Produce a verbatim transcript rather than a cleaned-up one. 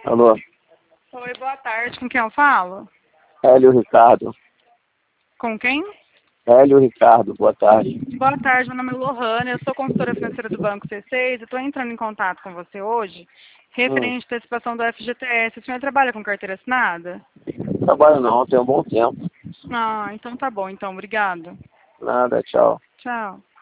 Alô? Oi, boa tarde. Com quem eu falo? Hélio Ricardo. Com quem? Hélio Ricardo, boa tarde. Boa tarde, meu nome é Lohane, eu sou consultora financeira do Banco C seis. Eu estou entrando em contato com você hoje, Hum, referente à participação do F G T S. O senhor trabalha com carteira assinada? trabalho não, tem um bom tempo. Ah, então tá bom, então, obrigado. Nada, tchau. Tchau.